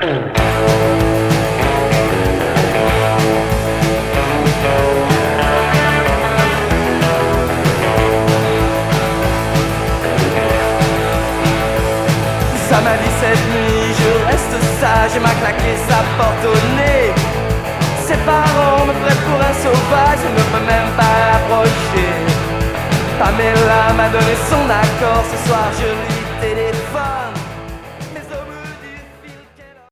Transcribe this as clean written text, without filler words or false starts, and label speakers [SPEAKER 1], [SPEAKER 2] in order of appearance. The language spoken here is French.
[SPEAKER 1] Ça m'a dit cette nuit, je reste sage et m'a claqué sa porte au nez. Ses parents me prennent pour un sauvage, je ne peux même pas l'approcher. Pamela m'a donné son accord, ce soir je lui